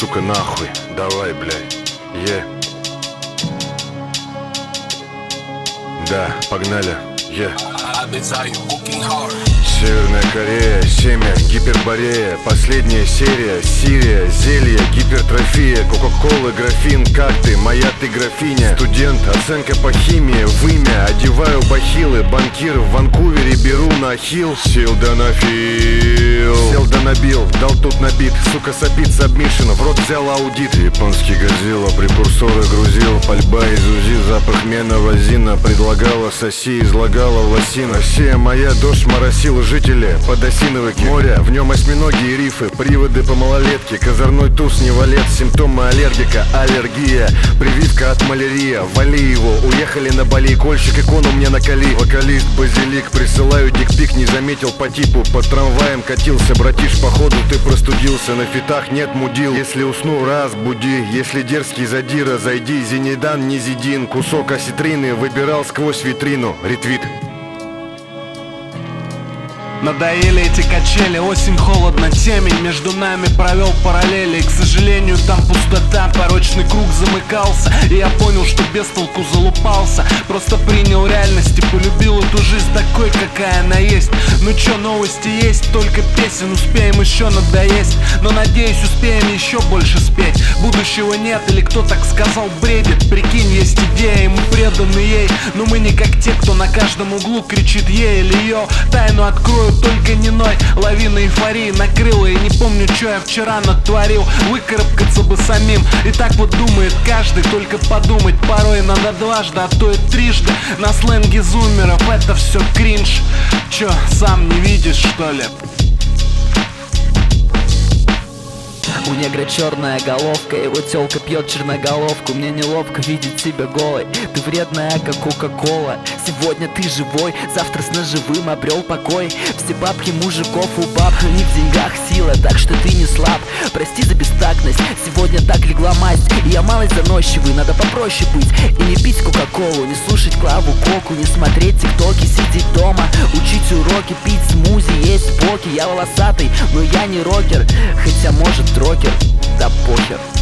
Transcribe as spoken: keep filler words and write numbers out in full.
сука, нахуй. Давай, блядь. Е. Да, погнали. Е. Северная Корея, семя, гиперборея. Последняя серия, Сирия, зелье, гипертрофия. Кока-колы, графин, как ты, моя ты графиня. Студент, оценка по химии, вымя. Одеваю бахилы, банкир в Ванкувере беру на хил. Сел да нафил, сел да набил, дал тут набит. Сука, сопит сабмишн, в рот взял аудит. Японский Годзилла, прекурсоры грузил. Пальба из УЗИ, запах меновазина. Предлагала соси, излагала в лосина. Россия моя, дождь моросил жители подосиновики моря. В нем осьминоги и рифы, приводы по малолетке. Козырной туз, не валет, симптомы аллергика. Аллергия, прививка от малярии. Вали его, уехали на Бали. Кольщик икону мне накали. Вокалист Базилик, присылаю дикпик. Не заметил по типу, под трамваем катился. Братиш, походу ты простудился. На фитах нет мудил. Если усну, раз, буди. Если дерзкий задира, зайди. Зенедан, не зидин. Кусок осетрины выбирал сквозь витрину. Ретвит. Надоели эти качели, осень, холодно, темень. Между нами провел параллели, и, к сожалению, там пустота. Порочный круг замыкался, и я понял, что без толку залупался. Просто принял реальность и полюбил эту жизнь такой, какая она есть. Ну чё, новости есть, только песен успеем еще надоесть. Но надеюсь, успеем еще больше спеть. Будущего нет, или кто так сказал, бредит. Прикинь, есть идея, и мы преданы ей. Но мы не как те, кто на каждом углу кричит ей или ее. Тайну открою, только не ной. Лавина эйфории накрыла, и не помню, что я вчера натворил. Выкарабкаться бы самим, и так вот думает каждый. Только подумать порой надо дважды, а то и трижды. На сленге зумеров это все кринж. Чё, сам не видишь, что ли? У негра черная головка, его тёлка пьет черноголовку. Мне неловко видеть тебя голой, ты вредная, как кока-кола. Сегодня ты живой, завтра с ножевым обрел покой. Все бабки мужиков у баб, не в деньгах сила, так что ты не слаб. Прости за бестактность, сегодня так легла масть. И я малость заносчивый, надо попроще быть. И не пить кока-колу, не слушать Клаву Коку, не смотреть тиктоки, сидеть дома, учить уроки, пить смузи, есть поки. Я волосатый, но я не рокер, хотя может рокер, да похер.